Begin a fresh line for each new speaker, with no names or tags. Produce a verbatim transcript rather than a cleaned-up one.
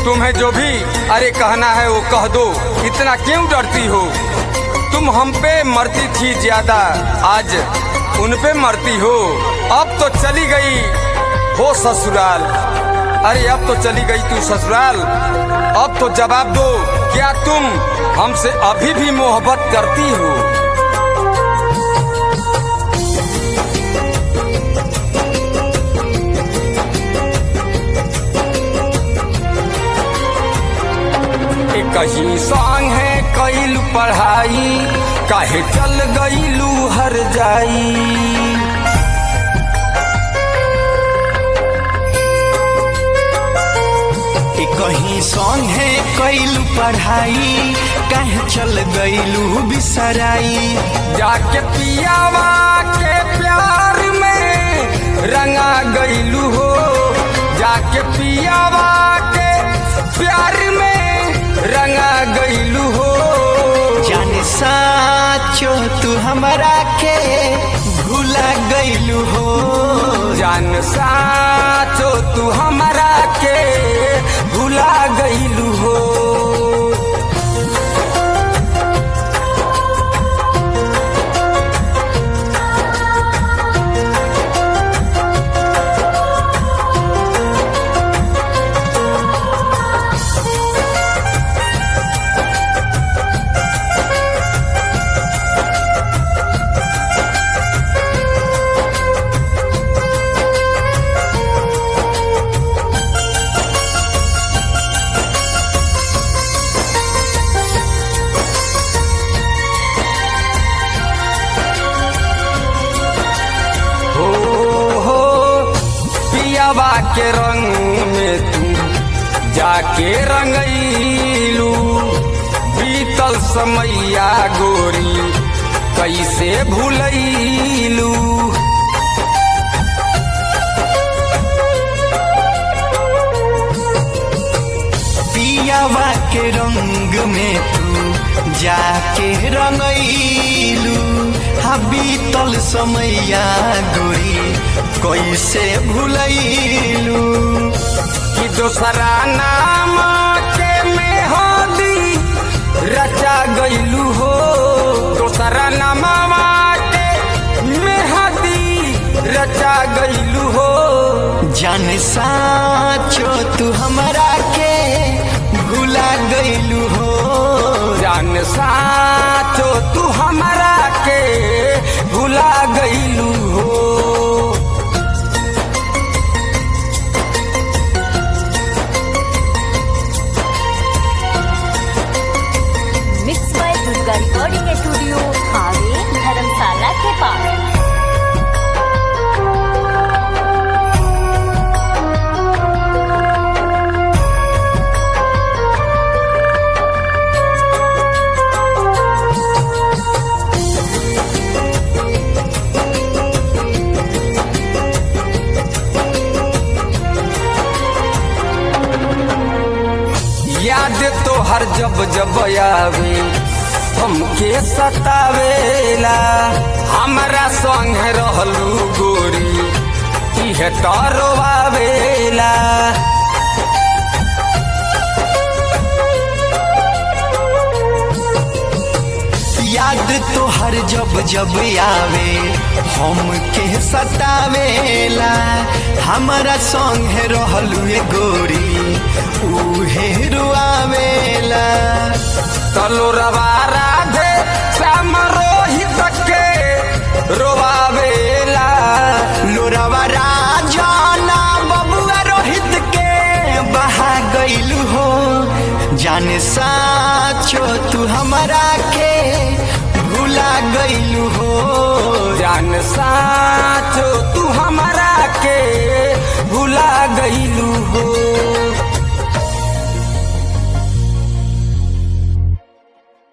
तुम्हें जो भी अरे कहना है वो कह दो, इतना क्यों डरती हो? तुम हम पे मरती थी ज्यादा, आज उन पे मरती हो। अब तो चली गई हो ससुराल, अरे अब तो चली गई तू ससुराल। अब तो जवाब दो, क्या तुम हमसे अभी भी मोहब्बत करती हो? कहीं संग है कैलू पढ़ाई, काहे चल गईलू हर जाई।
कहीं संग है कैलू पढ़ाई, काहे चल गईलू बिसराई।
जाके पियावा के प्यार में रंगा गईलू हो, जाके पियावा के प्यार में रंगा गईलू हो।
जाने साचो तू हमरा के भूला गईलू हो,
जान साचो तू हमरा के भूला गईलू हो। पियावा के रंग में तू जाके रंगईलू, बीतल समैया गोरी कैसे भूलैलू।
पियावा के रंग में तू जाके रंगईलू, बीतल समैया गोरी कैसे भूलैलू।
कि दोसरा नाम के मेहंदी रचा गईलू हो, दोसरा नामवा के मेहंदी रचा गईलू हो।
जान साचो तू हमरा के भूला गईलू हो,
जान साचो तू हमरा के भूला गईलू हो।
Mix by Durga recording studio, हावे धर्मशाला के पास।
याद तो हर जब जब आवे हमके सतावेला, हमरा संग रहलू गोरी इहे तरवावेला।
याद तो हर जब जब आवे हमके सतावेला, हमारा संग है रहलू गोरी उहे रुआवेला।
तलोरवा राधे श्याम रोहित के रोवावेला,
लोरवा राजाना बबुआ रोहित के बहा गईलू हो। जाने साचो तू हमरा के भूला गईलू हो,
जान साचो